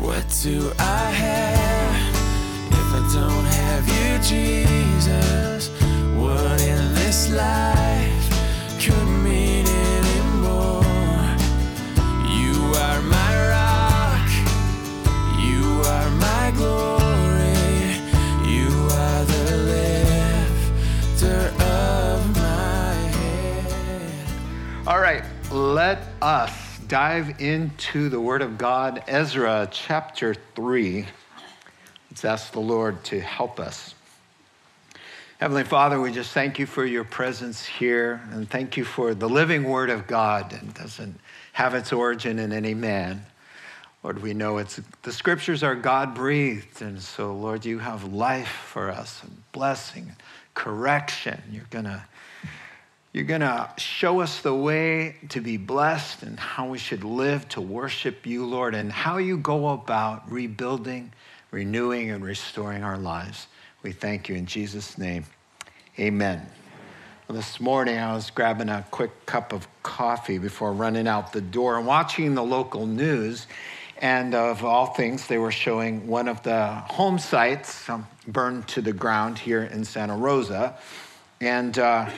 What do I have if I don't have you, Jesus? What in this life could mean anymore? You are my rock, you are my glory, you are the lifter of my head. All right, let us dive into the Word of God, Ezra chapter 3. Let's ask the Lord to help us. Heavenly Father, we just thank you for your presence here, and thank you for the living Word of God. It doesn't have its origin in any man. Lord, we know the scriptures are God-breathed, and so, Lord, you have life for us, and blessing, correction. You're gonna show us the way to be blessed and how we should live to worship you, Lord, and how you go about rebuilding, renewing, and restoring our lives. We thank you in Jesus' name. Amen. Well, this morning, I was grabbing a quick cup of coffee before running out the door and watching the local news. And of all things, they were showing one of the home sites burned to the ground here in Santa Rosa. And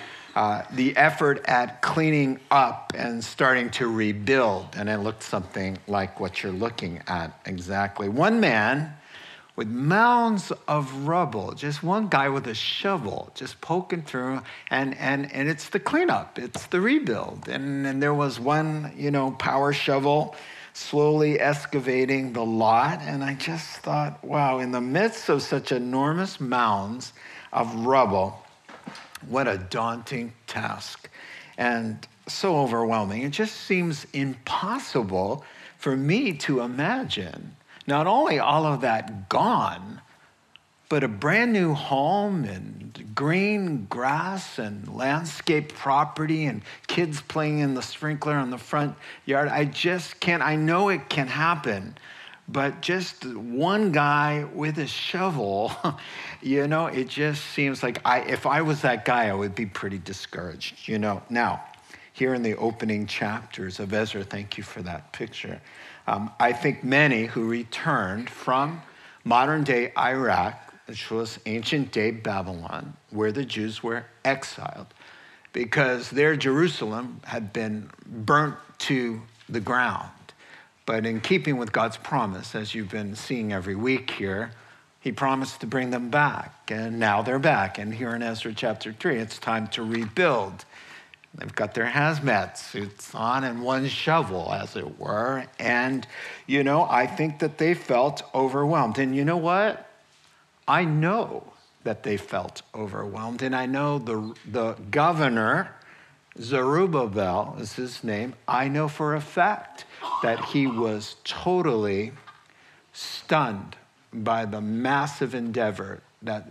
the effort at cleaning up and starting to rebuild. And it looked something like what you're looking at exactly. One man with mounds of rubble, just one guy with a shovel, just poking through, and it's the cleanup, it's the rebuild. And there was one, power shovel slowly excavating the lot. And I just thought, wow, in the midst of such enormous mounds of rubble, what a daunting task and so overwhelming. It just seems impossible for me to imagine not only all of that gone, but a brand new home and green grass and landscape property and kids playing in the sprinkler on the front yard. I just can't. I know it can happen. But just one guy with a shovel, it just seems like if I was that guy, I would be pretty discouraged, Now, here in the opening chapters of Ezra, thank you for that picture. I think many who returned from modern-day Iraq, which was ancient-day Babylon, where the Jews were exiled, because their Jerusalem had been burnt to the ground. But in keeping with God's promise, as you've been seeing every week here, he promised to bring them back. And now they're back. And here in Ezra chapter 3, it's time to rebuild. They've got their hazmat suits on and one shovel, as it were. And, I think that they felt overwhelmed. And you know what? I know that they felt overwhelmed. And I know the governor, Zerubbabel is his name. I know for a fact that he was totally stunned by the massive endeavor that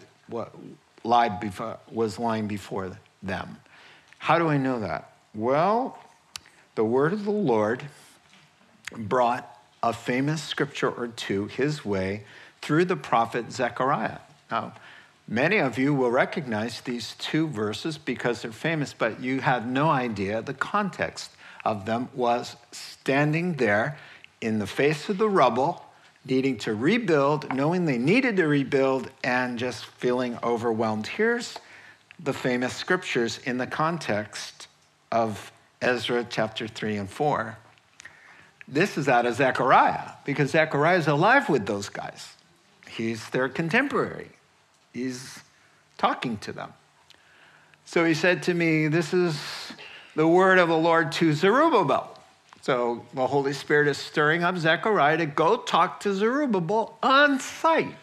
was lying before them. How do I know that? Well, the word of the Lord brought a famous scripture or two his way through the prophet Zechariah. Now, many of you will recognize these two verses because they're famous, but you had no idea the context of them was standing there in the face of the rubble, needing to rebuild, knowing they needed to rebuild, and just feeling overwhelmed. Here's the famous scriptures in the context of Ezra chapter 3 and 4. This is out of Zechariah, because Zechariah is alive with those guys. He's their contemporary. He's talking to them. So he said to me, this is the word of the Lord to Zerubbabel. So the Holy Spirit is stirring up Zechariah to go talk to Zerubbabel on site.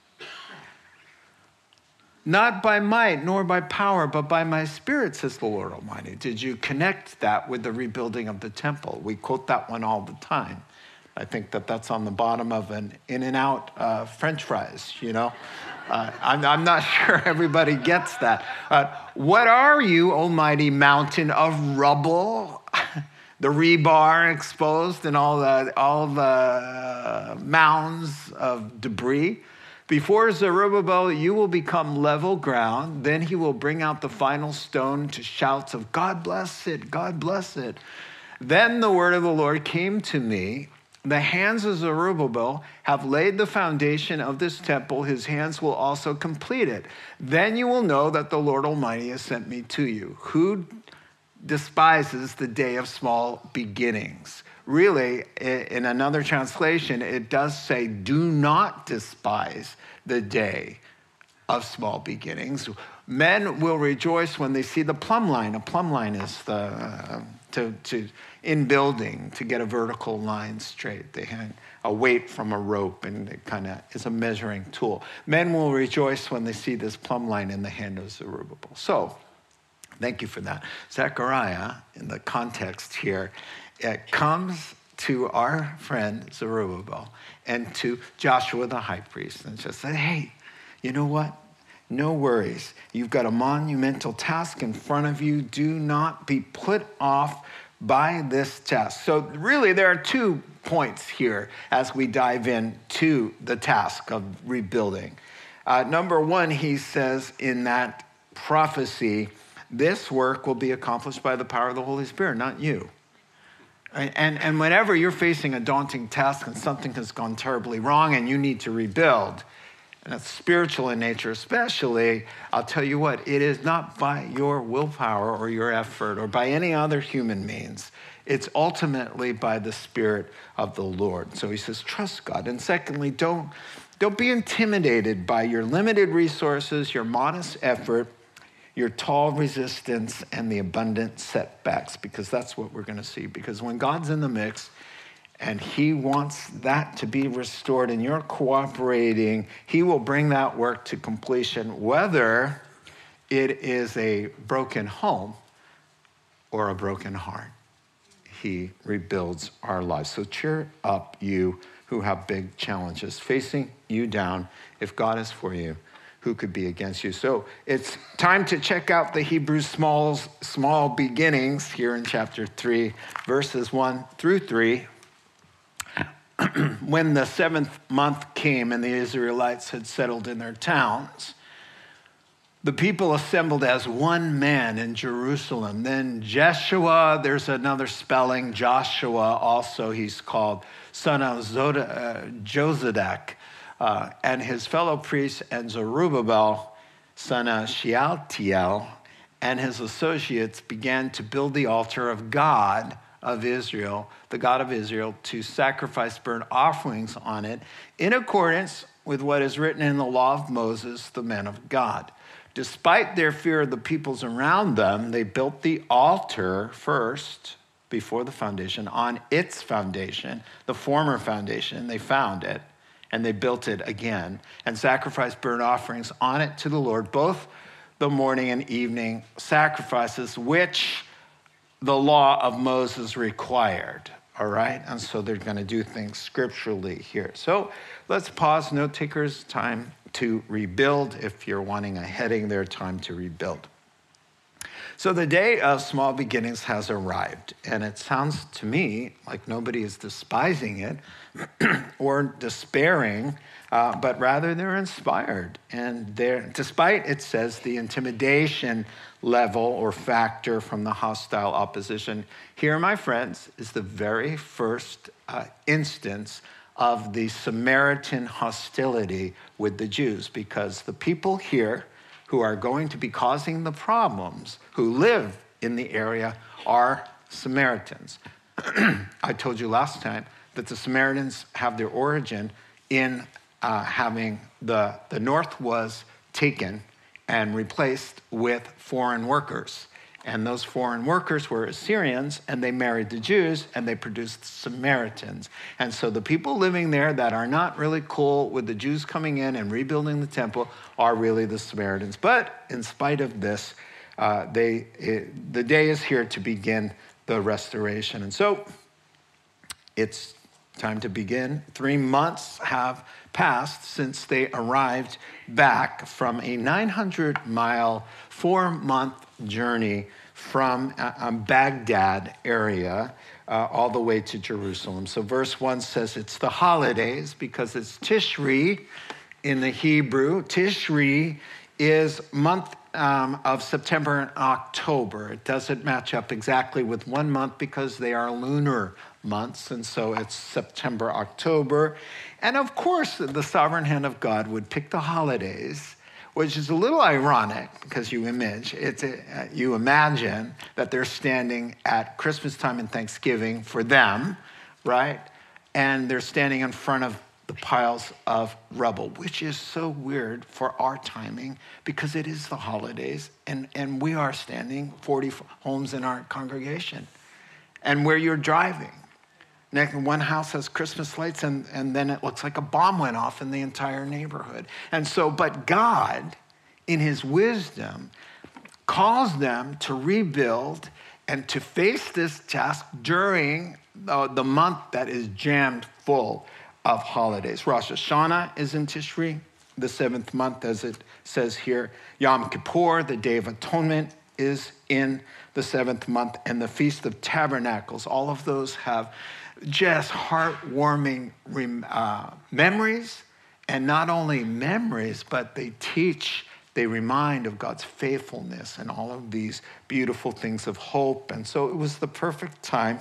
Not by might nor by power, but by my spirit, says the Lord Almighty. Did you connect that with the rebuilding of the temple? We quote that one all the time. I think that's on the bottom of an In-N-Out French fries, I'm not sure everybody gets that. What are you, almighty mountain of rubble? The rebar exposed and all the mounds of debris. Before Zerubbabel, you will become level ground. Then he will bring out the final stone to shouts of, God bless it, God bless it. Then the word of the Lord came to me. the hands of Zerubbabel have laid the foundation of this temple. His hands will also complete it. Then you will know that the Lord Almighty has sent me to you. Who despises the day of small beginnings? Really, in another translation, it does say, do not despise the day of small beginnings. Men will rejoice when they see the plumb line. A plumb line is in building, to get a vertical line straight. They hang a weight from a rope, and it kind of is a measuring tool. Men will rejoice when they see this plumb line in the hand of Zerubbabel. So, thank you for that. Zechariah, in the context here, it comes to our friend Zerubbabel and to Joshua the high priest and just said, hey, you know what? No worries. You've got a monumental task in front of you. Do not be put off by this task. So really, there are 2 points here as we dive into the task of rebuilding. Number 1, he says in that prophecy, this work will be accomplished by the power of the Holy Spirit, not you. And whenever you're facing a daunting task and something has gone terribly wrong and you need to rebuild, and it's spiritual in nature especially, I'll tell you what, it is not by your willpower or your effort or by any other human means. It's ultimately by the Spirit of the Lord. So he says, trust God. And secondly, don't be intimidated by your limited resources, your modest effort, your tall resistance, and the abundant setbacks, because that's what we're going to see. Because when God's in the mix, and he wants that to be restored, and you're cooperating, he will bring that work to completion, whether it is a broken home or a broken heart. He rebuilds our lives. So cheer up, you who have big challenges facing you down. If God is for you, who could be against you? So it's time to check out the Hebrew small beginnings here in chapter 3, verses 1 through 3. When the 7th month came and the Israelites had settled in their towns, the people assembled as one man in Jerusalem. Then Jeshua, there's another spelling, Joshua also he's called, son of Jozadak, and his fellow priests, and Zerubbabel, son of Shealtiel, and his associates began to build the altar of God of Israel, the God of Israel, to sacrifice burnt offerings on it in accordance with what is written in the law of Moses, the man of God. Despite their fear of the peoples around them, they built the altar first before the foundation, on its foundation, the former foundation. They found it, and they built it again, and sacrificed burnt offerings on it to the Lord, both the morning and evening sacrifices, which the law of Moses required, all right? And so they're going to do things scripturally here. So let's pause. Note takers, time to rebuild. If you're wanting a heading there, time to rebuild. So the day of small beginnings has arrived, and it sounds to me like nobody is despising it or despairing, but rather they're inspired. And despite, it says, the intimidation level or factor from the hostile opposition, here, my friends, is the very first instance of the Samaritan hostility with the Jews, because the people here who are going to be causing the problems, who live in the area, are Samaritans. I told you last time that the Samaritans have their origin in having the north was taken and replaced with foreign workers. And those foreign workers were Assyrians, and they married the Jews, and they produced Samaritans. And so the people living there that are not really cool with the Jews coming in and rebuilding the temple are really the Samaritans. But in spite of this, the day is here to begin the restoration. And so it's time to begin. 3 months have passed since they arrived back from a 900-mile, 4-month journey from Baghdad area all the way to Jerusalem. So verse 1 says it's the holidays because it's Tishri in the Hebrew. Tishri is month of September and October. It doesn't match up exactly with 1 month because they are lunar months. And so it's September, October. And of course, the sovereign hand of God would pick the holidays, which is a little ironic because you imagine that they're standing at Christmas time and Thanksgiving for them, right? And they're standing in front of the piles of rubble, which is so weird for our timing because it is the holidays and we are standing 40 homes in our congregation. And where you're driving, one house has Christmas lights and then it looks like a bomb went off in the entire neighborhood. And so, but God, in his wisdom, calls them to rebuild and to face this task during the month that is jammed full of holidays. Rosh Hashanah is in Tishri, the 7th month, as it says here. Yom Kippur, the Day of Atonement, is in the 7th month, and the Feast of Tabernacles. All of those have just heartwarming memories, and not only memories, but they remind of God's faithfulness and all of these beautiful things of hope. And so it was the perfect time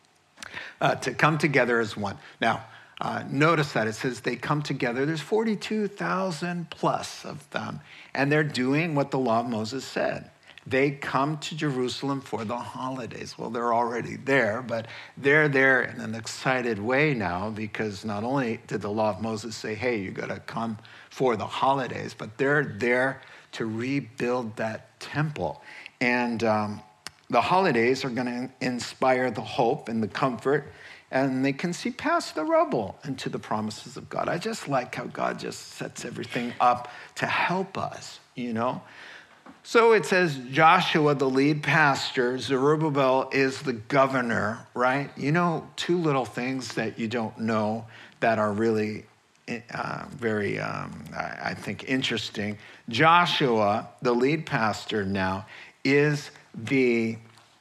to come together as one. Now, notice that it says they come together. There's 42,000 plus of them, and they're doing what the law of Moses said. They come to Jerusalem for the holidays. Well, they're already there, but they're there in an excited way now because not only did the law of Moses say, hey, you got to come for the holidays, but they're there to rebuild that temple. And the holidays are going to inspire the hope and the comfort, and they can see past the rubble into the promises of God. I just like how God just sets everything up to help us, you know? So it says Joshua, the lead pastor, Zerubbabel is the governor, right? You know, two little things that you don't know that are really very, I think, interesting. Joshua, the lead pastor now, is the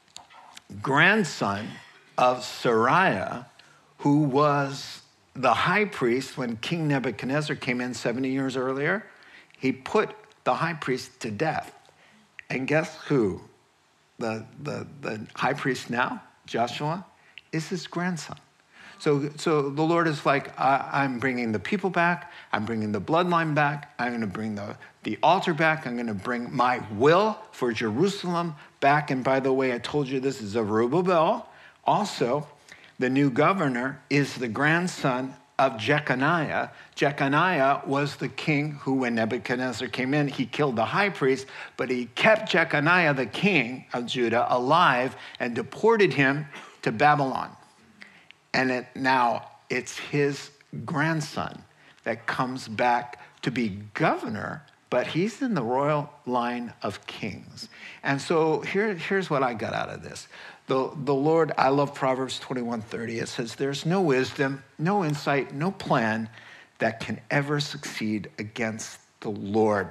grandson of Sariah, who was the high priest when King Nebuchadnezzar came in 70 years earlier. He put the high priest to death. And guess who? The high priest now, Joshua, is his grandson. So the Lord is like, I'm bringing the people back. I'm bringing the bloodline back. I'm going to bring the altar back. I'm going to bring my will for Jerusalem back. And by the way, I told you this is Zerubbabel. Also, the new governor is the grandson of Jeconiah. Jeconiah was the king who, when Nebuchadnezzar came in, he killed the high priest, but he kept Jeconiah, the king of Judah, alive and deported him to Babylon. And now it's his grandson that comes back to be governor, but he's in the royal line of kings. And so here's what I got out of this. The Lord, I love Proverbs 21:30. It says, there's no wisdom, no insight, no plan that can ever succeed against the Lord.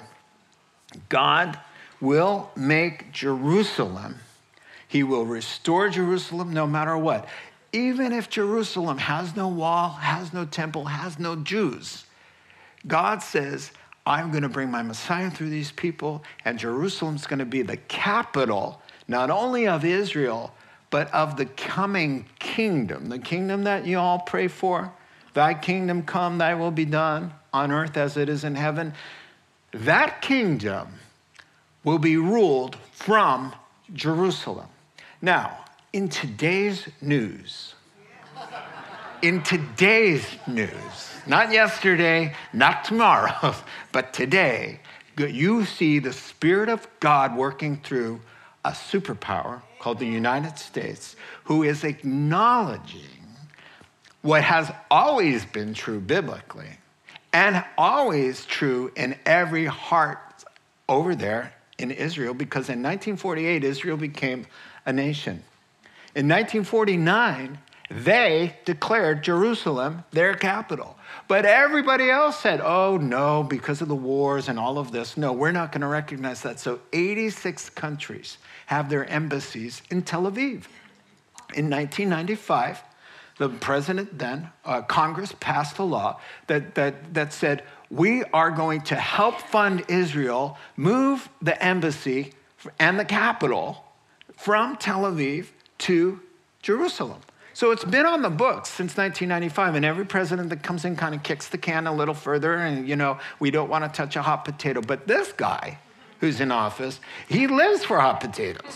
God will make Jerusalem. He will restore Jerusalem no matter what. Even if Jerusalem has no wall, has no temple, has no Jews, God says, I'm going to bring my Messiah through these people, and Jerusalem's going to be the capital, not only of Israel, but of the coming kingdom, the kingdom that you all pray for. Thy kingdom come, thy will be done on earth as it is in heaven. That kingdom will be ruled from Jerusalem. Now, in today's news, not yesterday, not tomorrow, but today, you see the Spirit of God working through a superpower called the United States, who is acknowledging what has always been true biblically and always true in every heart over there in Israel, because in 1948, Israel became a nation. In 1949, they declared Jerusalem their capital. But everybody else said, oh, no, because of the wars and all of this, no, we're not going to recognize that. So 86 countries have their embassies in Tel Aviv. In 1995, the president then, Congress passed a law that said, we are going to help fund Israel move the embassy and the capital from Tel Aviv to Jerusalem. So it's been on the books since 1995, and every president that comes in kind of kicks the can a little further, and, we don't want to touch a hot potato. But this guy who's in office, he lives for hot potatoes.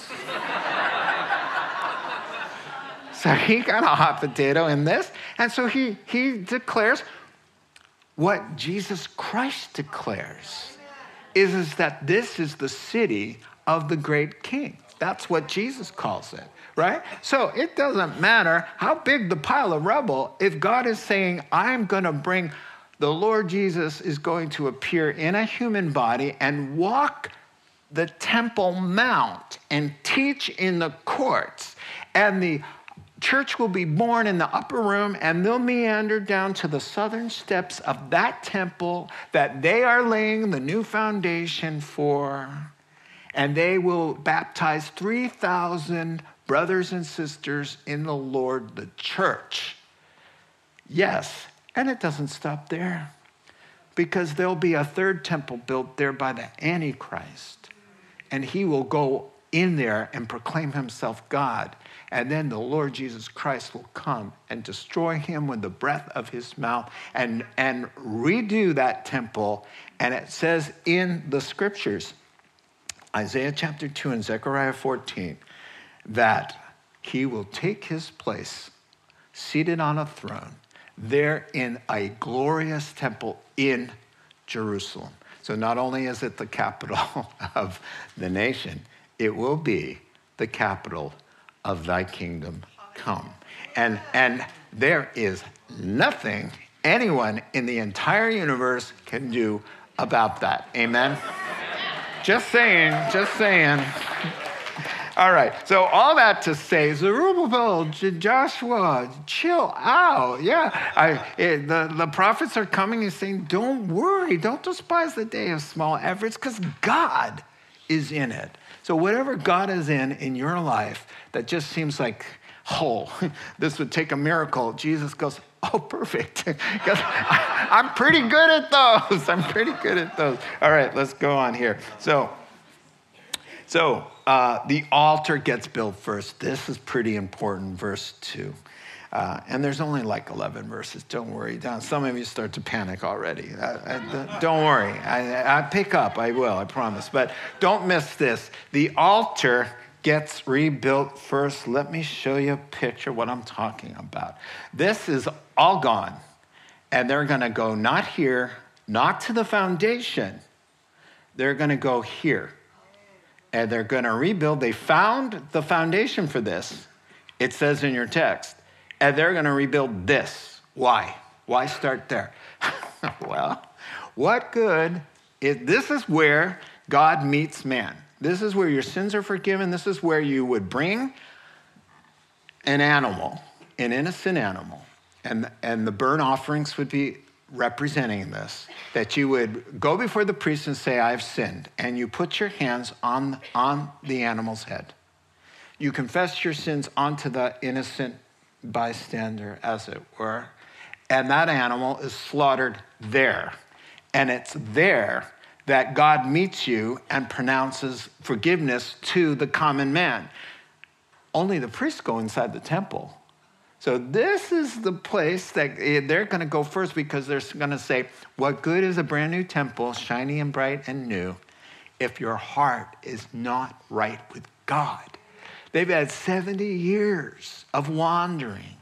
So he got a hot potato in this, and so he declares what Jesus Christ declares is that this is the city of the great king. That's what Jesus calls it, right? So it doesn't matter how big the pile of rubble, if God is saying, I'm going to bring, the Lord Jesus is going to appear in a human body and walk the Temple Mount and teach in the courts, and the church will be born in the upper room, and they'll meander down to the southern steps of that temple that they are laying the new foundation for. And they will baptize 3,000 brothers and sisters in the Lord, the church. Yes, and it doesn't stop there, because there'll be a third temple built there by the Antichrist, and he will go in there and proclaim himself God. And then the Lord Jesus Christ will come and destroy him with the breath of his mouth and redo that temple. And it says in the scriptures, Isaiah chapter 2 and Zechariah 14, that he will take his place seated on a throne there in a glorious temple in Jerusalem. So not only is it the capital of the nation, it will be the capital of thy kingdom come. And there is nothing anyone in the entire universe can do about that. Amen? Just saying. All right, so all that to say, Zerubbabel, Joshua, chill out. Yeah, the prophets are coming and saying, don't worry, don't despise the day of small efforts, because God is in it. So whatever God is in your life that just seems like, this would take a miracle, Jesus goes, oh, perfect. Because I'm pretty good at those. All right, let's go on here. So the altar gets built first. This is pretty important, verse 2. And there's only like 11 verses. Don't worry. Some of you start to panic already. Don't worry. I pick up. I will. I promise. But don't miss this. The altar gets rebuilt first. Let me show you a picture of what I'm talking about. This is all gone. And they're going to go not here, not to the foundation. They're going to go here. And they're going to rebuild. They found the foundation for this. It says in your text. And they're going to rebuild this. Why? Why start there? Well, what good is this? Is where God meets man. This is where your sins are forgiven. This is where you would bring an animal, an innocent animal, and the burnt offerings would be representing this, that you would go before the priest and say, I've sinned, and you put your hands on the animal's head. You confess your sins onto the innocent bystander, as it were, and that animal is slaughtered there. And it's there that God meets you and pronounces forgiveness to the common man. Only the priests go inside the temple. So this is the place that they're going to go first, because they're going to say, what good is a brand new temple, shiny and bright and new, if your heart is not right with God? They've had 70 years of wandering.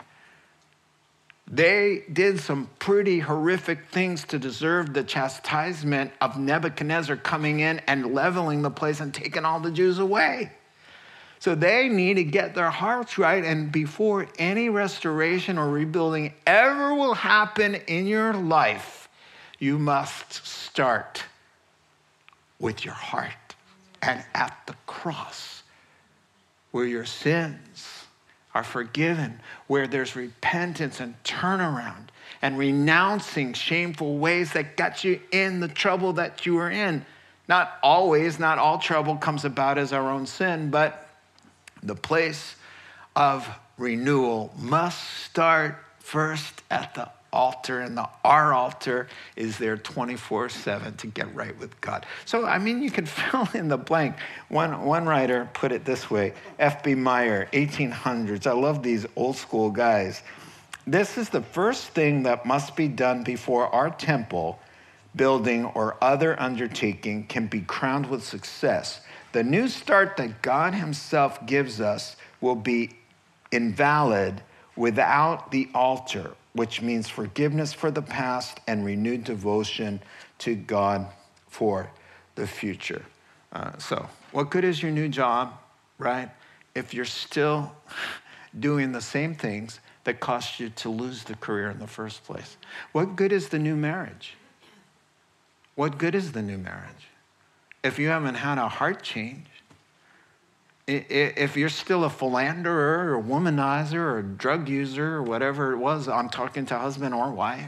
They did some pretty horrific things to deserve the chastisement of Nebuchadnezzar coming in and leveling the place and taking all the Jews away. So they need to get their hearts right. And before any restoration or rebuilding ever will happen in your life, you must start with your heart and at the cross, where your sins are forgiven, where there's repentance and turnaround and renouncing shameful ways that got you in the trouble that you were in. Not always, not all trouble comes about as our own sin, but the place of renewal must start first at the altar, and our altar is there 24/7 to get right with God. So, I mean, you can fill in the blank. One writer put it this way, F.B. Meyer, 1800s. I love these old school guys. This is the first thing that must be done before our temple building or other undertaking can be crowned with success. The new start that God himself gives us will be invalid without the altar, which means forgiveness for the past and renewed devotion to God for the future. So what good is your new job, right, if you're still doing the same things that cost you to lose the career in the first place? What good is the new marriage? What good is the new marriage if you haven't had a heart change? If you're still a philanderer or a womanizer or a drug user or whatever it was, I'm talking to husband or wife.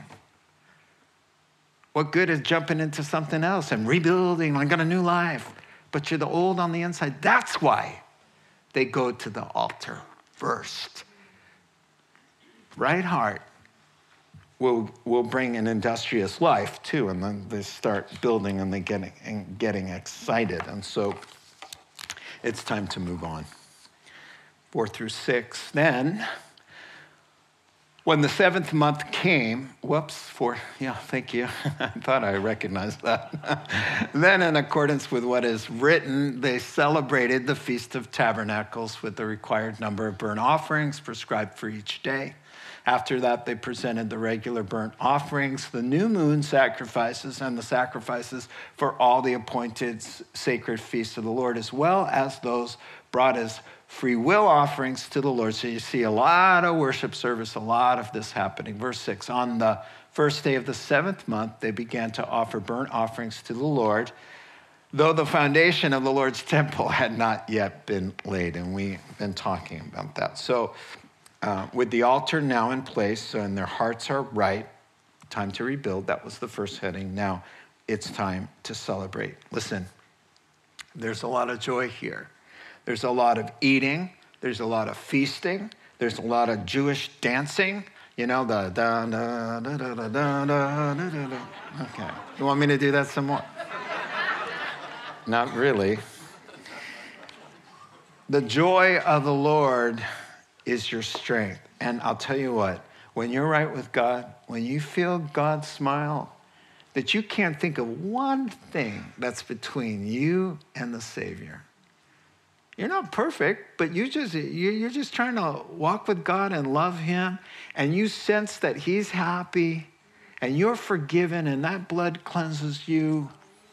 What good is jumping into something else and rebuilding? I got a new life, but you're the old on the inside. That's why they go to the altar first. Right heart will bring an industrious life too, and then they start building and getting excited. And so it's time to move on. 4-6. Then, when the 7th month came, thank you. I thought I recognized that. Then, in accordance with what is written, they celebrated the Feast of Tabernacles with the required number of burnt offerings prescribed for each day. After that, they presented the regular burnt offerings, the new moon sacrifices, and the sacrifices for all the appointed sacred feasts of the Lord, as well as those brought as free will offerings to the Lord. So you see a lot of worship service, a lot of this happening. Verse 6, on the first day of the 7th month, they began to offer burnt offerings to the Lord, though the foundation of the Lord's temple had not yet been laid. And we've been talking about that. So with the altar now in place and their hearts are right, time to rebuild. That was the first heading. Now it's time to celebrate. Listen, there's a lot of joy here. There's a lot of eating. There's a lot of feasting. There's a lot of Jewish dancing. You know, the da da da da da da da da da. Okay. You want me to do that some more? Not really. The joy of the Lord is your strength. And I'll tell you what, when you're right with God, when you feel God smile, that you can't think of one thing that's between you and the Savior. You're not perfect, but you're just trying to walk with God and love him, and you sense that he's happy and you're forgiven and that blood cleanses you.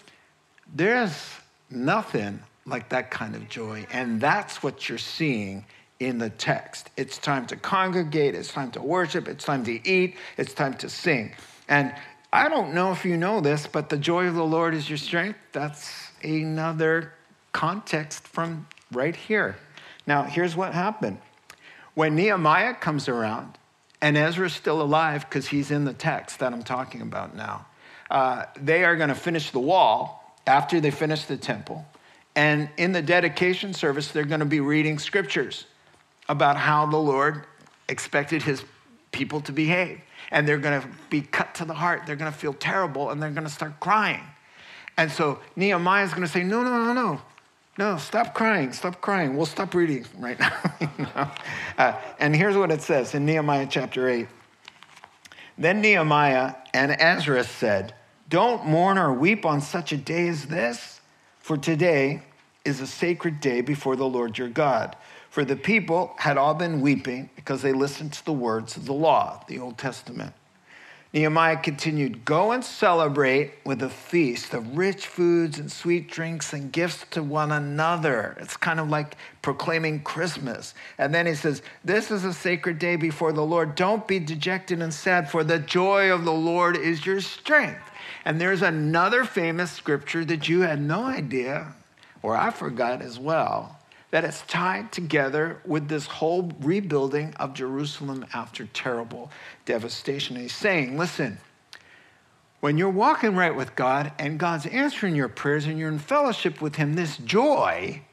There's nothing like that kind of joy, and that's what you're seeing in the text. It's time to congregate, it's time to worship, it's time to eat, it's time to sing. And I don't know if you know this, but the joy of the Lord is your strength. That's another context from right here. Now, here's what happened. When Nehemiah comes around, and Ezra's still alive because he's in the text that I'm talking about now, they are going to finish the wall after they finish the temple. And in the dedication service, they're going to be reading scriptures about how the Lord expected his people to behave. And they're going to be cut to the heart. They're going to feel terrible, and they're going to start crying. And so Nehemiah is going to say, no, stop crying. We'll stop reading right now. And here's what it says in Nehemiah chapter 8. Then Nehemiah and Ezra said, don't mourn or weep on such a day as this, for today is a sacred day before the Lord your God. For the people had all been weeping because they listened to the words of the law, the Old Testament. Nehemiah continued, go and celebrate with a feast of rich foods and sweet drinks and gifts to one another. It's kind of like proclaiming Christmas. And then he says, this is a sacred day before the Lord. Don't be dejected and sad, for the joy of the Lord is your strength. And there's another famous scripture that you had no idea, or I forgot as well, that it's tied together with this whole rebuilding of Jerusalem after terrible devastation. And he's saying, listen, when you're walking right with God and God's answering your prayers and you're in fellowship with him, this joy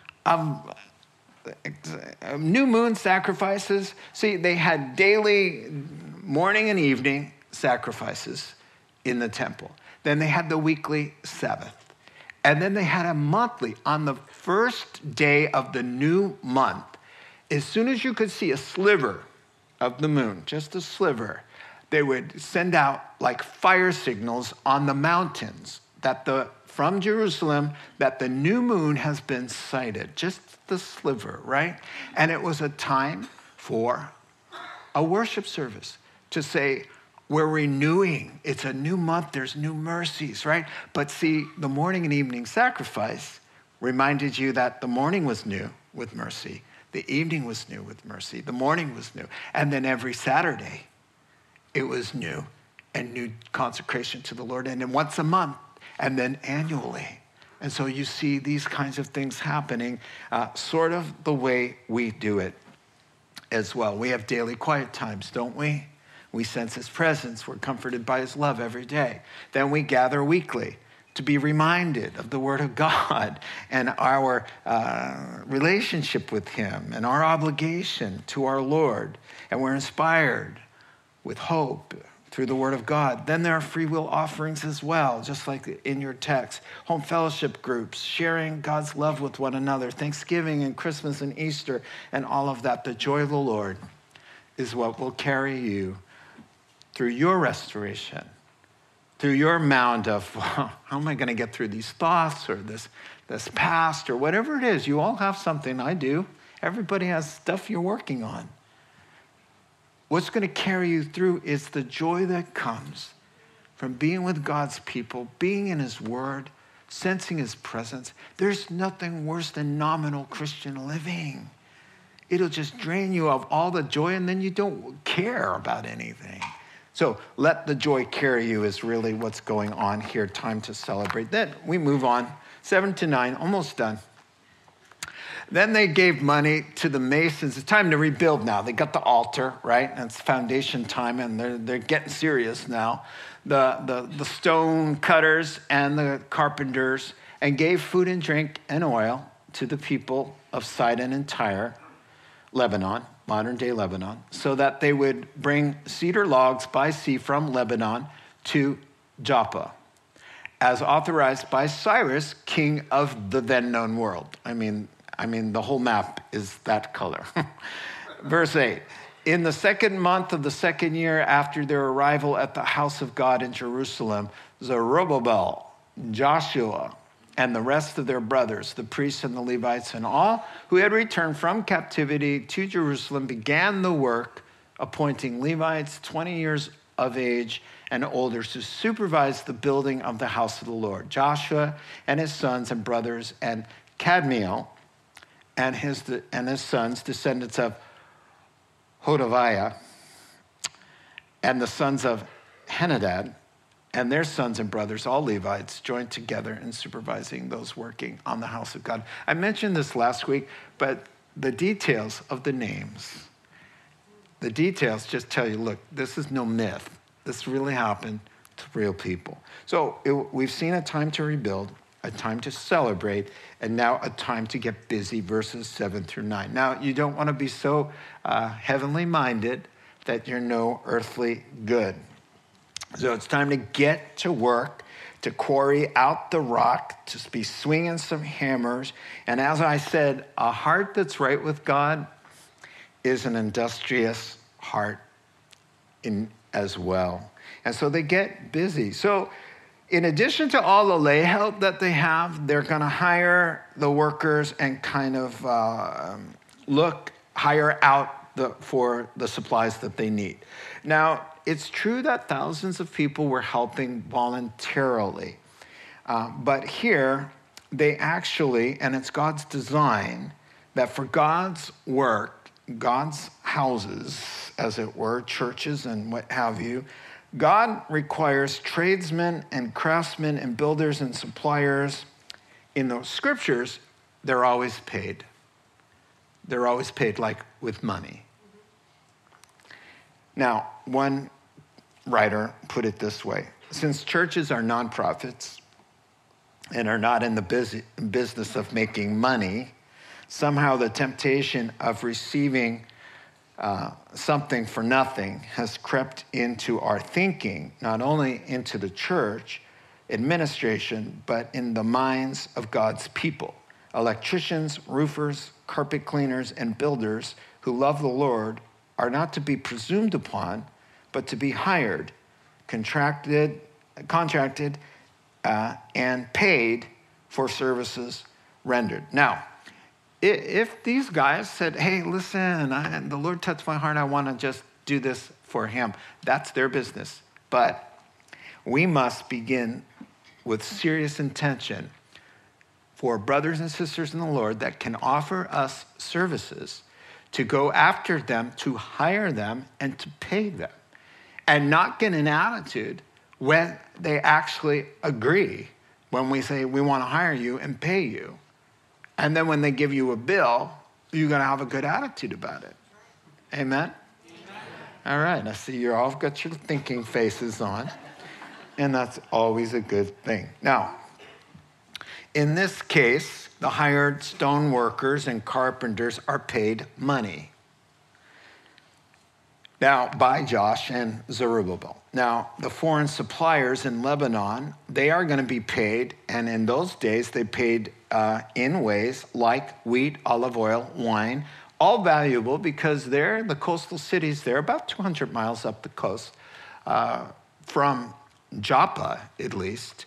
of new moon sacrifices. See, they had daily morning and evening sacrifices in the temple. Then they had the weekly Sabbath. And then they had a monthly. On the first day of the new month, as soon as you could see a sliver of the moon, just a sliver, they would send out like fire signals on the mountains from Jerusalem that the new moon has been sighted. Just the sliver, right? And it was a time for a worship service to say, we're renewing. It's a new month. There's new mercies, right? But see, the morning and evening sacrifice reminded you that the morning was new with mercy. The evening was new with mercy. The morning was new. And then every Saturday, it was new and new consecration to the Lord. And then once a month, and then annually. And so you see these kinds of things happening sort of the way we do it as well. We have daily quiet times, don't we? We sense his presence. We're comforted by his love every day. Then we gather weekly to be reminded of the word of God and our relationship with him and our obligation to our Lord. And we're inspired with hope through the word of God. Then there are free will offerings as well, just like in your text. Home fellowship groups, sharing God's love with one another, Thanksgiving and Christmas and Easter and all of that. The joy of the Lord is what will carry you through your restoration, through your mound of, well, how am I going to get through these thoughts or this past or whatever it is. You all have something. I do. Everybody has stuff you're working on. What's going to carry you through is the joy that comes from being with God's people, being in his word, sensing his presence. There's nothing worse than nominal Christian living. It'll just drain you of all the joy, and then you don't care about anything. So let the joy carry you is really what's going on here. Time to celebrate. Then we move on. 7 to 9, almost done. Then they gave money to the masons. It's time to rebuild now. They got the altar, right? And it's foundation time, and they're getting serious now. The stone cutters and the carpenters, and gave food and drink and oil to the people of Sidon and Tyre, Lebanon, modern-day Lebanon, so that they would bring cedar logs by sea from Lebanon to Joppa, as authorized by Cyrus, king of the then-known world. I mean, the whole map is that color. Verse 8, in the second month of the second year after their arrival at the house of God in Jerusalem, Zerubbabel, Joshua, and the rest of their brothers, the priests and the Levites, and all who had returned from captivity to Jerusalem began the work, appointing Levites 20 years of age and older to supervise the building of the house of the Lord. Joshua and his sons and brothers, and Kadmiel and his sons, descendants of Hodaviah, and the sons of Henadad, and their sons and brothers, all Levites, joined together in supervising those working on the house of God. I mentioned this last week, but the details of the names, the details just tell you, look, this is no myth. This really happened to real people. So we've seen a time to rebuild, a time to celebrate, and now a time to get busy, verses 7 through 9. Now, you don't want to be so heavenly minded that you're no earthly good. So it's time to get to work, to quarry out the rock, to be swinging some hammers. And as I said, a heart that's right with God is an industrious heart as well. And so they get busy. So in addition to all the lay help that they have, they're going to hire the workers and kind of hire out for the supplies that they need. Now, it's true that thousands of people were helping voluntarily. But here, they actually, and it's God's design, that for God's work, God's houses, as it were, churches and what have you, God requires tradesmen and craftsmen and builders and suppliers. In the scriptures, they're always paid. They're always paid like with money. Now, one writer put it this way: since churches are nonprofits and are not in the business of making money, somehow the temptation of receiving something for nothing has crept into our thinking, not only into the church administration, but in the minds of God's people. Electricians, roofers, carpet cleaners, and builders who love the Lord are not to be presumed upon, but to be hired, contracted, and paid for services rendered. Now, if these guys said, hey, listen, the Lord touched my heart, I want to just do this for him, that's their business. But we must begin with serious intention for brothers and sisters in the Lord that can offer us services to go after them, to hire them, and to pay them, and not get an attitude when they actually agree, when we say we want to hire you and pay you. And then when they give you a bill, you're going to have a good attitude about it. Amen? All right, I see you all got your thinking faces on, and that's always a good thing. Now, in this case, the hired stone workers and carpenters are paid money. Now, by Josh and Zerubbabel. Now, the foreign suppliers in Lebanon, they are going to be paid, and in those days, they paid in ways like wheat, olive oil, wine, all valuable because they're the coastal cities. They're about 200 miles up the coast from Joppa, at least,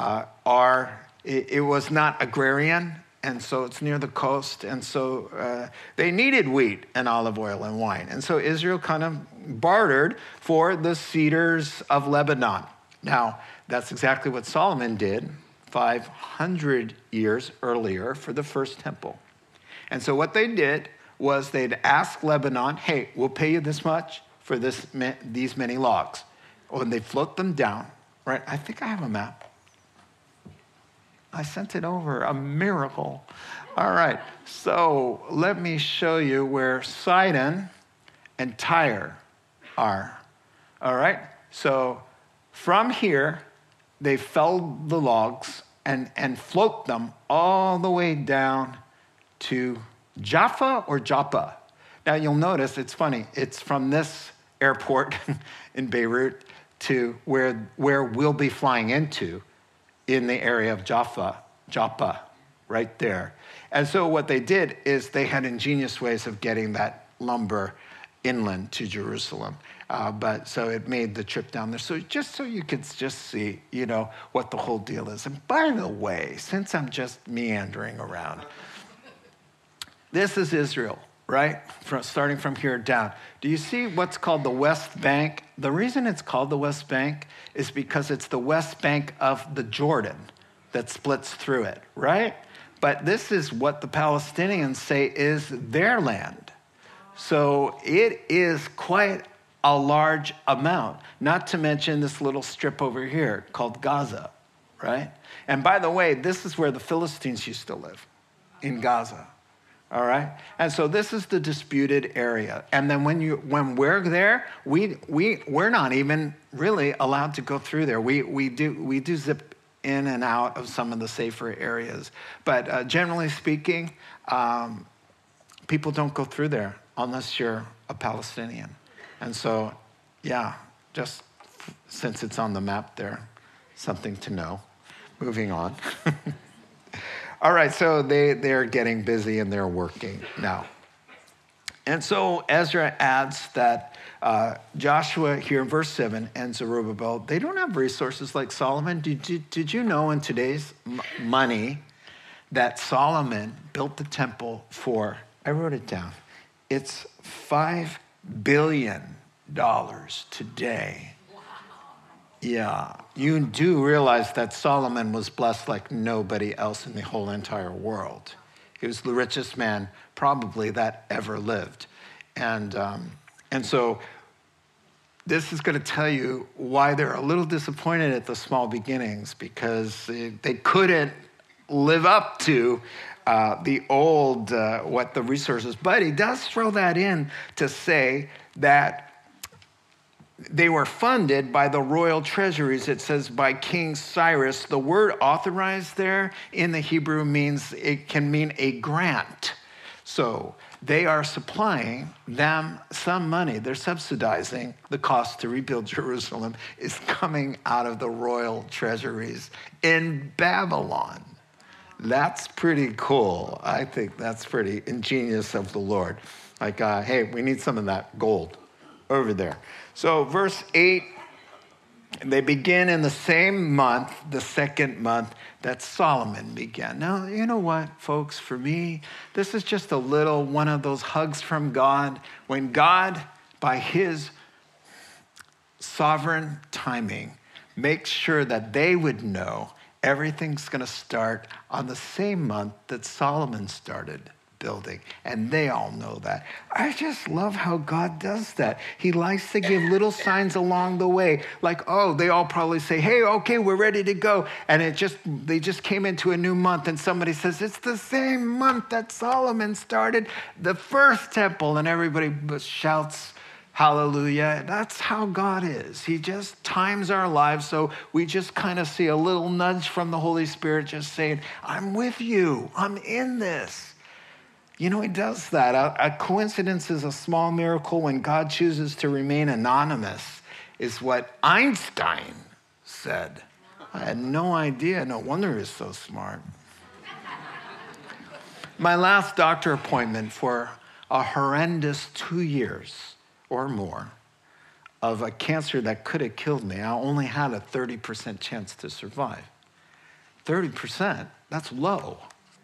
it was not agrarian, and so it's near the coast, and so they needed wheat and olive oil and wine. And so Israel kind of bartered for the cedars of Lebanon. Now, that's exactly what Solomon did 500 years earlier for the first temple. And so what they did was they'd ask Lebanon, hey, we'll pay you this much for these many logs. When they float them down, right? I think I have a map. I sent it over, a miracle. All right, so let me show you where Sidon and Tyre are. All right, so from here, they felled the logs and float them all the way down to Jaffa or Joppa. Now you'll notice, it's funny, it's from this airport in Beirut to where we'll be flying into in the area of Joppa, right there. And so what they did is they had ingenious ways of getting that lumber inland to Jerusalem. But so it made the trip down there. So just so you could just see, what the whole deal is. And by the way, since I'm just meandering around, this is Israel, right? Starting from here down. Do you see what's called the West Bank? The reason it's called the West Bank is because it's the West Bank of the Jordan that splits through it, right? But this is what the Palestinians say is their land. So it is quite a large amount, not to mention this little strip over here called Gaza, right? And by the way, this is where the Philistines used to live, in Gaza. All right, and so this is the disputed area. And then when we're there, we're not even really allowed to go through there. We do zip in and out of some of the safer areas, but generally speaking, people don't go through there unless you're a Palestinian. And so, yeah, just since it's on the map there, something to know. Moving on. All right, so they're getting busy and they're working now. And so Ezra adds that Joshua here in verse 7 and Zerubbabel, they don't have resources like Solomon. Did you know in today's money that Solomon built the temple for, I wrote it down, it's $5 billion today. Yeah, you do realize that Solomon was blessed like nobody else in the whole entire world. He was the richest man probably that ever lived. And so this is going to tell you why they're a little disappointed at the small beginnings, because they couldn't live up to the old, what the resources. But he does throw that in to say that they were funded by the royal treasuries. It says by King Cyrus. The word authorized there in the Hebrew it can mean a grant. So they are supplying them some money. They're subsidizing the cost to rebuild Jerusalem is coming out of the royal treasuries in Babylon. That's pretty cool. I think that's pretty ingenious of the Lord. Like, hey, we need some of that gold over there. So verse 8, they begin in the same month, the second month that Solomon began. Now, you know what, folks, for me, this is just a little one of those hugs from God. When God, by his sovereign timing, makes sure that they would know everything's going to start on the same month that Solomon started building. And they all know that. I just love how God does that. He likes to give little signs along the way. Like, oh, they all probably say, hey, okay, we're ready to go. And they just came into a new month and somebody says, it's the same month that Solomon started the first temple. And everybody shouts, hallelujah. That's how God is. He just times our lives so we just kind of see a little nudge from the Holy Spirit just saying, I'm with you. I'm in this. You know, he does that. A coincidence is a small miracle when God chooses to remain anonymous, is what Einstein said. I had no idea. No wonder he's so smart. My last doctor appointment for a horrendous 2 years or more of a cancer that could have killed me, I only had a 30% chance to survive. 30%, that's low.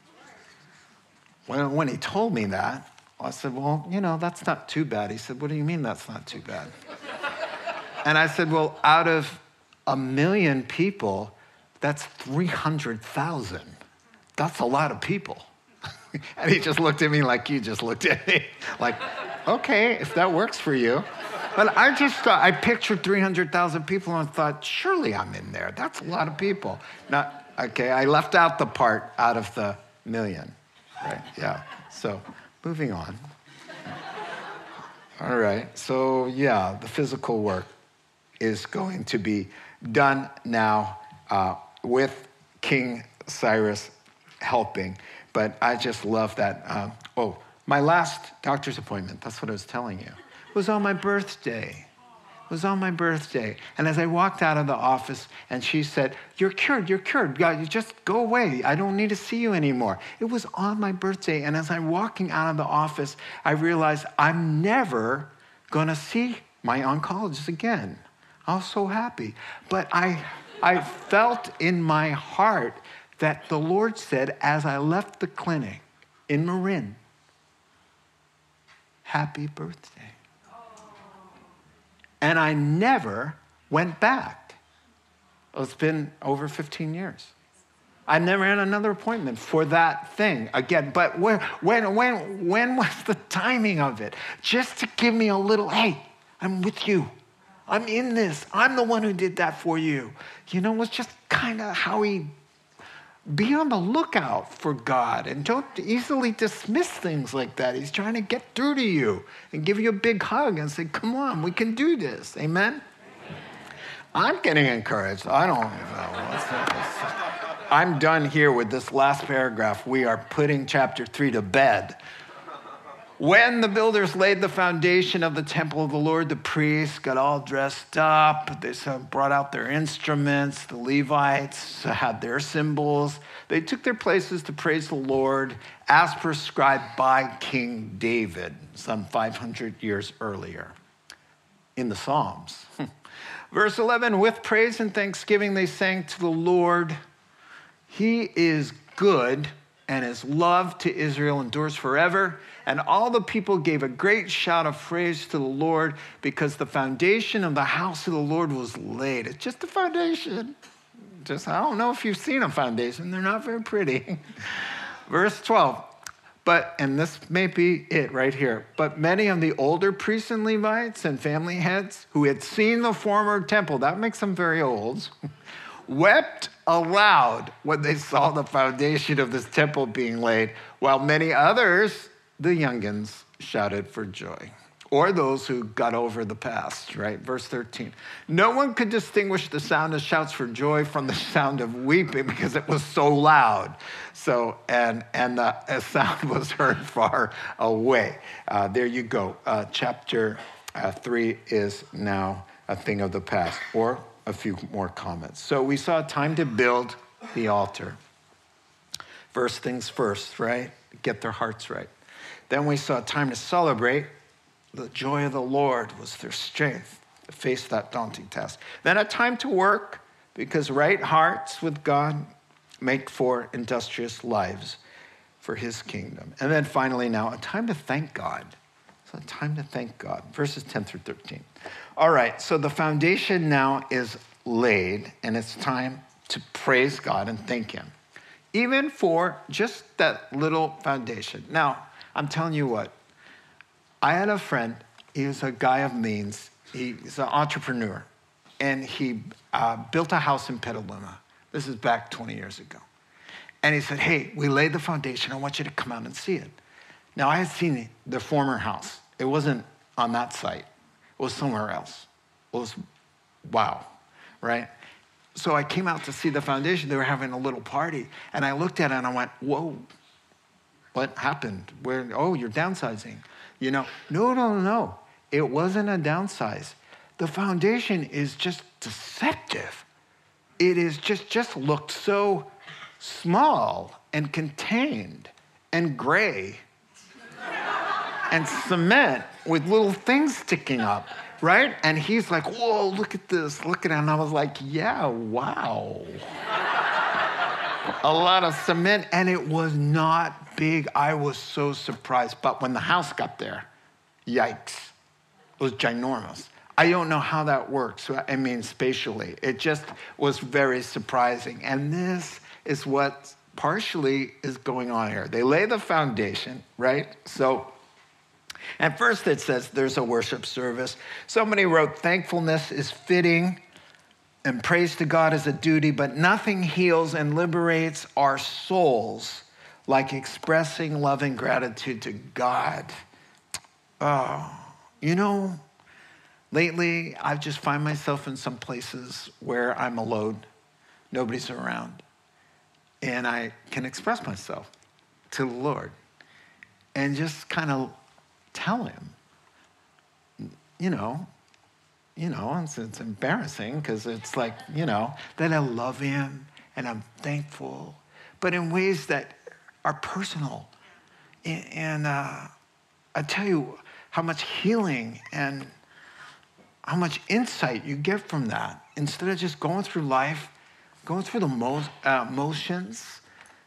When he told me that, I said, well, you know, that's not too bad. He said, what do you mean that's not too bad? And I said, well, out of 1 million people, that's 300,000. That's a lot of people. And he just looked at me like you just looked at me. Like, okay, if that works for you. But I just thought, I pictured 300,000 people and thought, surely I'm in there. That's a lot of people. Okay, I left out the part out of the million. Right, yeah. So, moving on. All right, so yeah, the physical work is going to be done now with King Cyrus helping. But I just love that. My last doctor's appointment, that's what I was telling you, was on my birthday. It was on my birthday. And as I walked out of the office and she said, you're cured. God, you just go away. I don't need to see you anymore. It was on my birthday. And as I'm walking out of the office, I realized I'm never going to see my oncologist again. I was so happy. But I felt in my heart that the Lord said, as I left the clinic in Marin, happy birthday. And I never went back. It's been over 15 years. I never had another appointment for that thing again. But when was the timing of it? Just to give me a little, hey, I'm with you. I'm in this. I'm the one who did that for you. You know, it's just kind of how he, be on the lookout for God and don't easily dismiss things like that. He's trying to get through to you and give you a big hug and say, come on, we can do this. Amen? I'm getting encouraged. I don't know. I'm done here with this last paragraph. We are putting chapter 3 to bed. When the builders laid the foundation of the temple of the Lord, the priests got all dressed up. They brought out their instruments. The Levites had their cymbals. They took their places to praise the Lord as prescribed by King David some 500 years earlier in the Psalms. Verse 11, with praise and thanksgiving they sang to the Lord. He is good, and his love to Israel endures forever. And all the people gave a great shout of praise to the Lord because the foundation of the house of the Lord was laid. It's just a foundation. I don't know if you've seen a foundation. They're not very pretty. Verse 12. And this may be it right here, but many of the older priests and Levites and family heads who had seen the former temple, that makes them very old, wept aloud when they saw the foundation of this temple being laid, while many others, the youngins, shouted for joy. or those who got over the past, right? Verse 13. No one could distinguish the sound of shouts for joy from the sound of weeping because it was so loud. So, and the sound was heard far away. There you go. Chapter 3 is now a thing of the past, or a few more comments. So we saw time to build the altar. First things first, right? Get their hearts right. Then we saw time to celebrate. The joy of the Lord was their strength to face that daunting task. Then a time to work, because right hearts with God make for industrious lives for his kingdom. And then finally now, a time to thank God. So a time to thank God. Verses 10 through 13. All right, so the foundation now is laid, and it's time to praise God and thank him, even for just that little foundation. Now, I'm telling you what, I had a friend, he was a guy of means, he's an entrepreneur, and he built a house in Petaluma. This is back 20 years ago. And he said, hey, we laid the foundation, I want you to come out and see it. Now, I had seen the former house. It wasn't on that site. It was somewhere else. It was, wow, right? So I came out to see the foundation. They were having a little party. And I looked at it and I went, whoa, what happened? Oh, you're downsizing. You know, no. It wasn't a downsize. The foundation is just deceptive. It is just looked so small and contained and gray and cement with little things sticking up, right? And he's like, whoa, look at this, look at it. And I was like, yeah, wow. A lot of cement, and it was not big. I was so surprised. But when the house got there, yikes, it was ginormous. I don't know how that works, I mean, spatially. It just was very surprising. And this is what partially is going on here. They lay the foundation, right? So at first it says there's a worship service. Somebody wrote, thankfulness is fitting and praise to God is a duty, but nothing heals and liberates our souls like expressing love and gratitude to God. You know, lately I just find myself in some places where I'm alone, nobody's around, and I can express myself to the Lord and just kind of tell him, it's embarrassing because it's like, that I love him and I'm thankful, but in ways that are personal. And I tell you how much healing and how much insight you get from that. Instead of just going through life, going through the motions,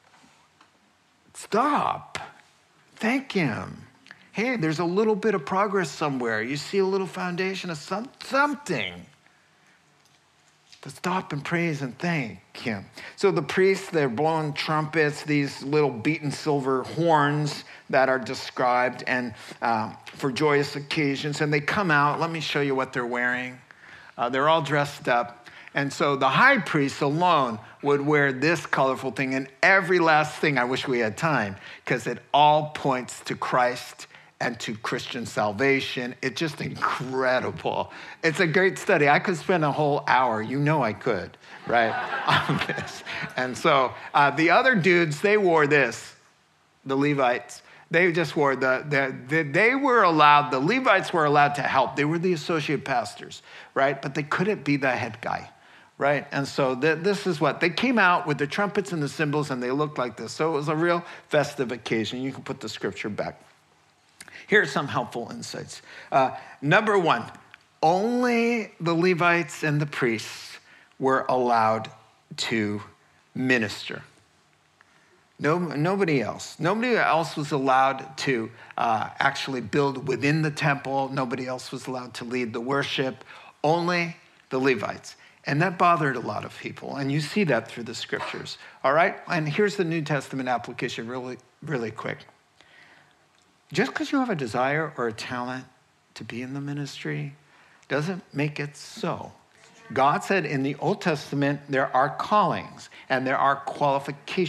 stop. Thank him. Hey, there's a little bit of progress somewhere. You see a little foundation of something. To stop and praise and thank him. So the priests, they're blowing trumpets, these little beaten silver horns that are described and for joyous occasions. And they come out. Let me show you what they're wearing. They're all dressed up. And so the high priest alone would wear this colorful thing. And every last thing, I wish we had time, because it all points to Christ and to Christian salvation. It's just incredible. It's a great study. I could spend a whole hour, I could, right, on this. And so the other dudes, they wore this, the Levites. They just wore the Levites were allowed to help. They were the associate pastors, right? But they couldn't be the head guy, right? And so this is what, they came out with the trumpets and the cymbals and they looked like this. So it was a real festive occasion. You can put the scripture back. Here are some helpful insights. Number one, only the Levites and the priests were allowed to minister. Nobody else. Nobody else was allowed to actually build within the temple. Nobody else was allowed to lead the worship. Only the Levites. And that bothered a lot of people. And you see that through the scriptures. All right? And here's the New Testament application really, really quick. Just because you have a desire or a talent to be in the ministry doesn't make it so. God said in the Old Testament, there are callings and there are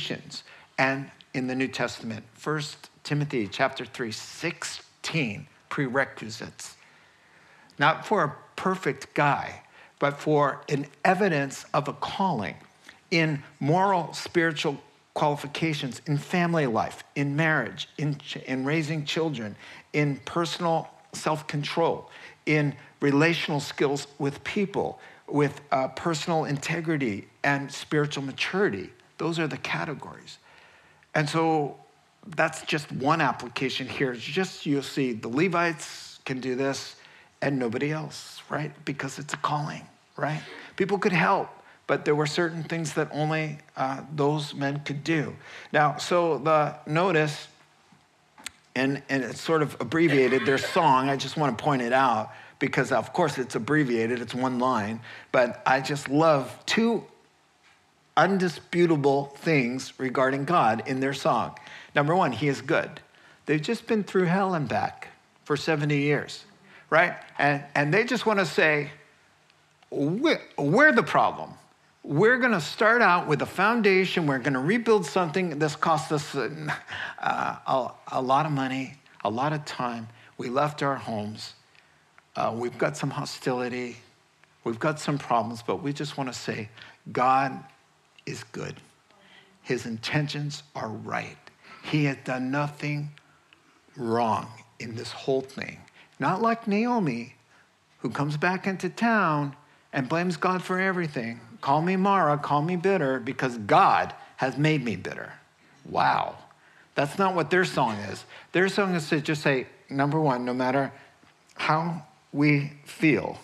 qualifications. And in the New Testament, 1 Timothy chapter 3, 16, prerequisites. Not for a perfect guy, but for an evidence of a calling in moral, spiritual qualifications, in family life, in marriage, in raising children, in personal self-control, in relational skills with people, with personal integrity and spiritual maturity. Those are the categories. And so that's just one application here. It's just, you'll see the Levites can do this and nobody else, right? Because it's a calling, right? People could help, but there were certain things that only those men could do. Now, so notice, and it's sort of abbreviated, their song, I just want to point it out, because of course it's abbreviated, it's one line, but I just love two undisputable things regarding God in their song. Number one, he is good. They've just been through hell and back for 70 years, right? And they just want to say, we're the problem. We're going to start out with a foundation. We're going to rebuild something. This cost us a lot of money, a lot of time. We left our homes. We've got some hostility. We've got some problems, but we just want to say, God is good. His intentions are right. He has done nothing wrong in this whole thing. Not like Naomi, who comes back into town and blames God for everything. Call me Mara, call me bitter, because God has made me bitter. Wow. That's not what their song is. Their song is to just say, number one, no matter how we feel,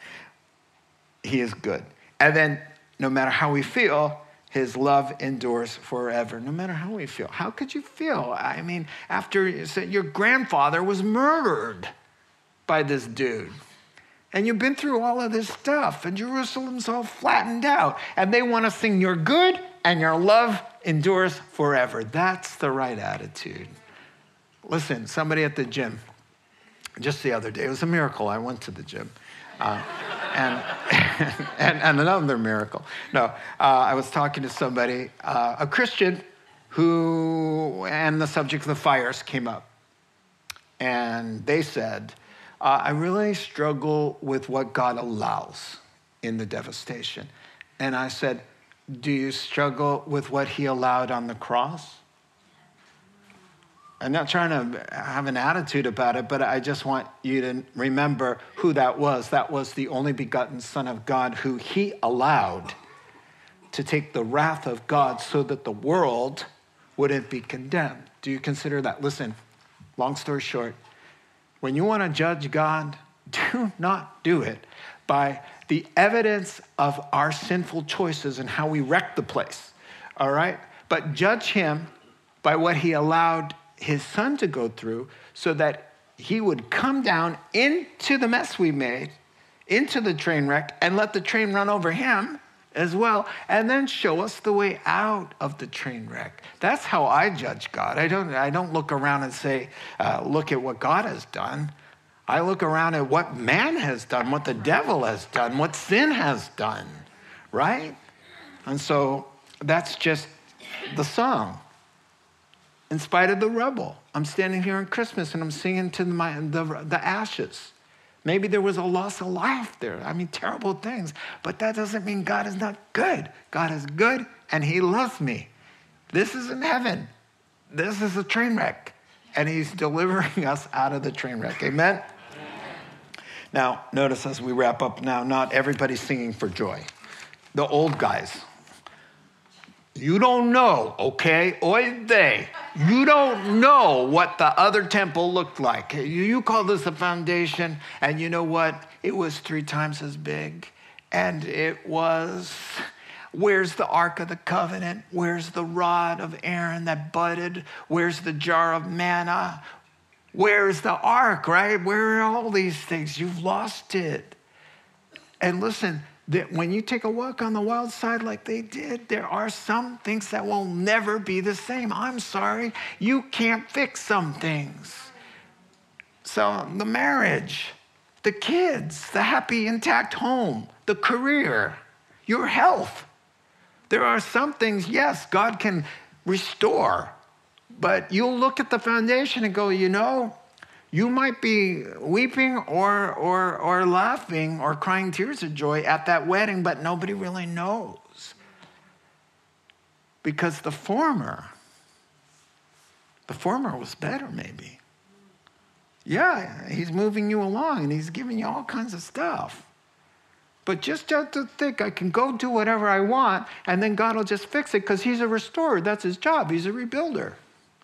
he is good. And then no matter how we feel, his love endures forever. No matter how we feel. How could you feel? I mean, after your grandfather was murdered by this dude, and you've been through all of this stuff, and Jerusalem's all flattened out, and they want to sing you're good and your love endures forever. That's the right attitude. Listen, somebody at the gym, just the other day, it was a miracle. I went to the gym. And another miracle. No, I was talking to somebody, a Christian, and the subject of the fires came up. And they said, I really struggle with what God allows in the devastation. And I said, do you struggle with what he allowed on the cross? I'm not trying to have an attitude about it, but I just want you to remember who that was. That was the only begotten Son of God, who he allowed to take the wrath of God so that the world wouldn't be condemned. Do you consider that? Listen, long story short, when you want to judge God, do not do it by the evidence of our sinful choices and how we wreck the place, all right? But judge him by what he allowed his son to go through so that he would come down into the mess we made, into the train wreck, and let the train run over him as well, and then show us the way out of the train wreck. That's how I judge God. I don't look around and say, look at what God has done. I look around at what man has done, what the devil has done, what sin has done, right? And so that's just the song. In spite of the rubble, I'm standing here on Christmas and I'm singing to the ashes. Maybe there was a loss of life there. I mean, terrible things. But that doesn't mean God is not good. God is good and he loves me. This is in heaven. This is a train wreck. And he's delivering us out of the train wreck. Amen? Now, notice as we wrap up now, not everybody's singing for joy. The old guys. You don't know, okay? Oy vey. You don't know what the other temple looked like. You call this a foundation, and you know what? It was 3 times as big. And it was, where's the Ark of the Covenant? Where's the rod of Aaron that budded? Where's the jar of manna? Where's the ark, right? Where are all these things? You've lost it. And listen, that when you take a walk on the wild side like they did, there are some things that will never be the same. I'm sorry, you can't fix some things. So the marriage, the kids, the happy, intact home, the career, your health. There are some things, yes, God can restore, but you'll look at the foundation and go, you know, You might be weeping or laughing or crying tears of joy at that wedding, but nobody really knows. Because the former was better maybe. Yeah, he's moving you along and he's giving you all kinds of stuff. But just to think I can go do whatever I want and then God will just fix it because he's a restorer. That's his job. He's a rebuilder.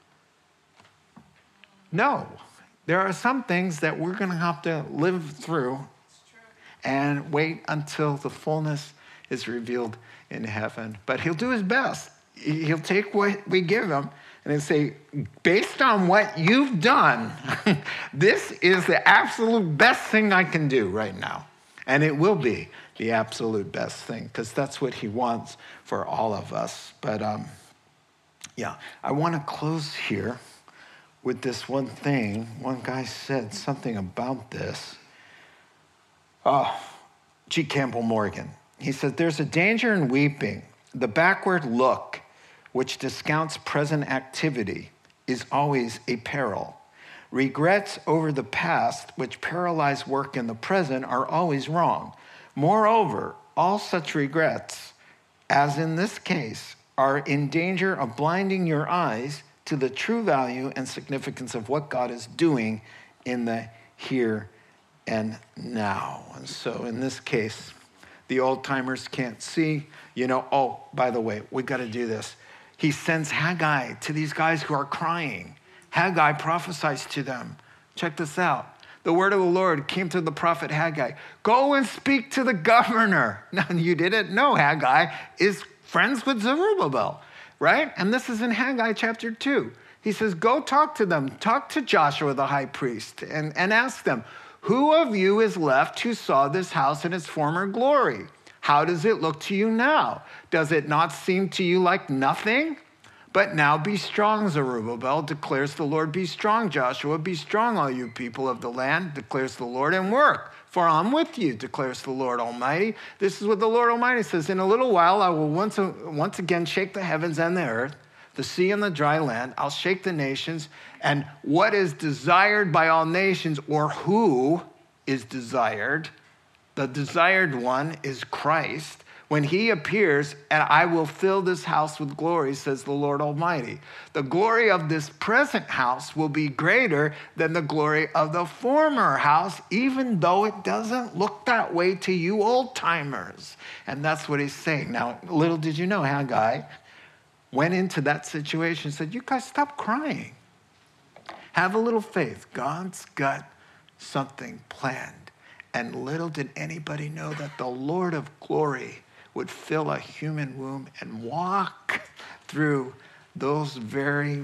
No. There are some things that we're going to have to live through and wait until the fullness is revealed in heaven. But he'll do his best. He'll take what we give him and he'll say, based on what you've done, this is the absolute best thing I can do right now. And it will be the absolute best thing because that's what he wants for all of us. But I want to close here with this one thing. One guy said something about this. G. Campbell Morgan. He said, there's a danger in weeping. The backward look, which discounts present activity, is always a peril. Regrets over the past, which paralyze work in the present, are always wrong. Moreover, all such regrets, as in this case, are in danger of blinding your eyes to the true value and significance of what God is doing in the here and now. And so in this case, the old timers can't see, oh, by the way, we got to do this. He sends Haggai to these guys who are crying. Haggai prophesies to them. Check this out. The word of the Lord came to the prophet Haggai. Go and speak to the governor. Now, you didn't know Haggai is friends with Zerubbabel, right? And this is in Haggai chapter 2. He says, go talk to them. Talk to Joshua the high priest and ask them, who of you is left who saw this house in its former glory? How does it look to you now? Does it not seem to you like nothing? But now be strong, Zerubbabel, declares the Lord. Be strong, Joshua. Be strong, all you people of the land, declares the Lord, and work. For I'm with you, declares the Lord Almighty. This is what the Lord Almighty says. In a little while, I will once again shake the heavens and the earth, the sea and the dry land. I'll shake the nations. And what is desired by all nations, or who is desired, the desired one is Christ. When he appears, and I will fill this house with glory, says the Lord Almighty. The glory of this present house will be greater than the glory of the former house, even though it doesn't look that way to you old timers. And that's what he's saying. Now, little did you know, Haggai went into that situation and said, you guys stop crying. Have a little faith. God's got something planned. And little did anybody know that the Lord of glory would fill a human womb and walk through those very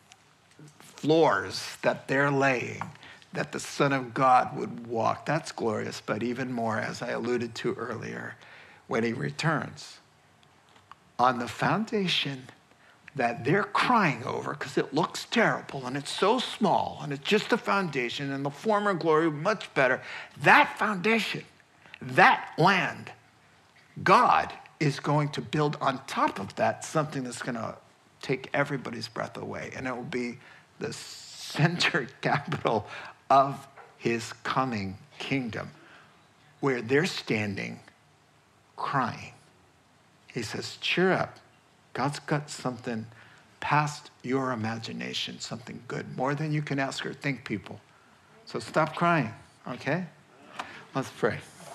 floors that they're laying, that the Son of God would walk. That's glorious, but even more, as I alluded to earlier, when he returns on the foundation that they're crying over because it looks terrible and it's so small and it's just a foundation and the former glory much better. That foundation, that land, God is going to build on top of that something that's going to take everybody's breath away. And it will be the center capital of his coming kingdom where they're standing crying. He says, cheer up. God's got something past your imagination, something good, more than you can ask or think, people. So stop crying, okay? Let's pray.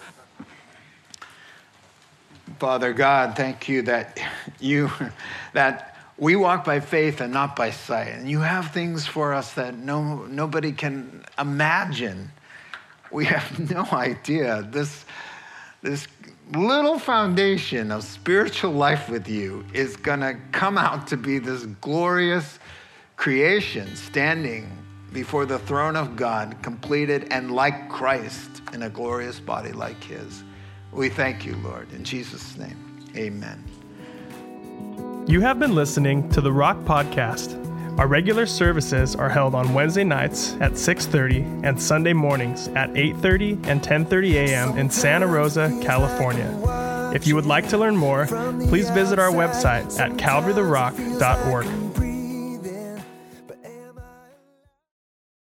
Father God, thank you that we walk by faith and not by sight. And you have things for us that nobody can imagine. We have no idea. This little foundation of spiritual life with you is going to come out to be this glorious creation standing before the throne of God, completed and like Christ in a glorious body like his. We thank you, Lord. In Jesus' name, amen. You have been listening to the Rock Podcast. Our regular services are held on Wednesday nights at 6:30 and Sunday mornings at 8:30 and 10:30 a.m. in Santa Rosa, California. If you would like to learn more, please visit our website at calvarytherock.org.